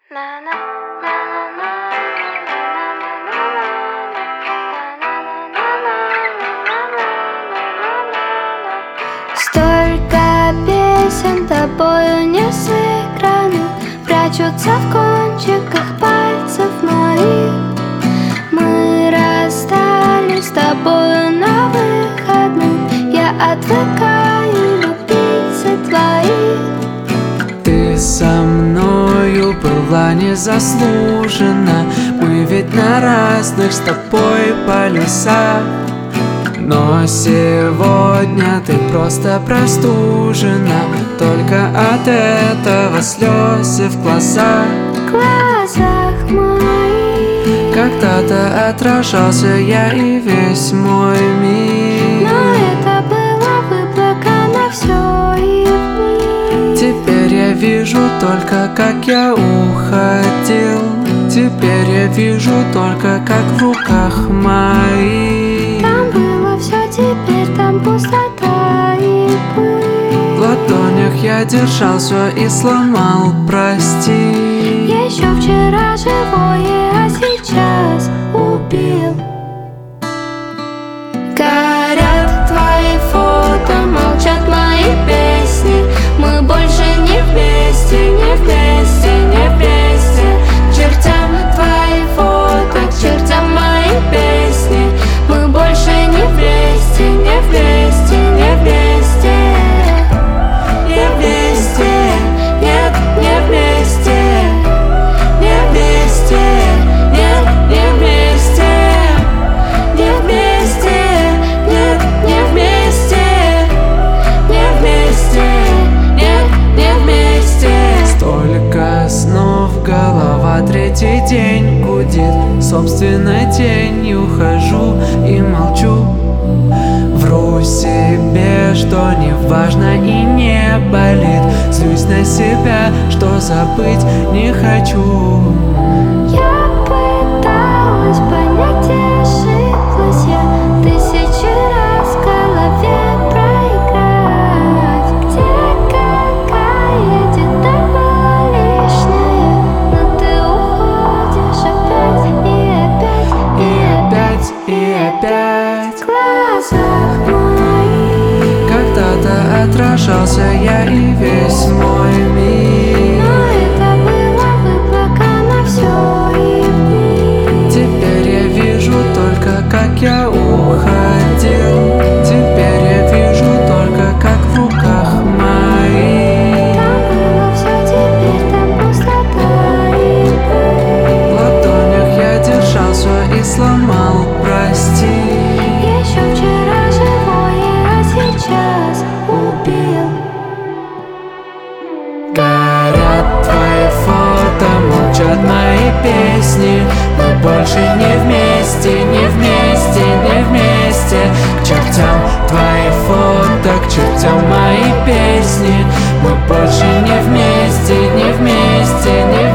Столько песен тобою не сыгранных прячутся в кончиках пальцев моих. Мы расстались с тобою на выходных. Я отвыкаю любить твоих. Ты со мною была незаслуженно. Мы ведь на разных с тобой полюсах. Но сегодня ты просто простужена. Только от этого слезы в глазах. В глазах моих Когда-то отражался я и весь мой мир. но это было выплакано все и в них. Теперь я вижу только, как я уходил. Теперь я вижу только, как в руках моих Там было все, теперь там пустота и пыль. в ладонях я держал все и сломал, прости. Еще вчера живое, а сейчас убил. Горят твои фото, молчат мои песни. Мы больше не вместе, не вместе, не вместе. К чертям твои фото, к чертям мои песни. Мы больше не вместе, не вместе, не вместе. Не вместе, нет, не вместе. Не вместе, нет, не вместе. Не вместе, нет, не вместе. Не вместе, нет, не вместе. Столько снов, голова третий день гудит. Собственной тенью хожу и молчу. Вру себе, что не важно и не болит. Злюсь на себя, что забыть не хочу. Я пыталась понять, ошиблась я тысячи раз в голове проиграть. Где какая деталь была лишняя, но ты уходишь опять и опять, И опять в глазах моих. когда-то отражался я и весь мой мир. Но это было выплакано все и в них. Теперь я вижу только, как я уходил. Теперь я вижу только, как в руках моих Там было все, теперь там пустота и пыль. в ладонях я держал все и сломал, прости. Еще вчера живое, а сейчас убил. Горят твои фото, молчат мои песни. Мы больше не вместе, не вместе, не вместе. К чертям твои фото, к чертям мои песни. Мы больше не вместе, не вместе, не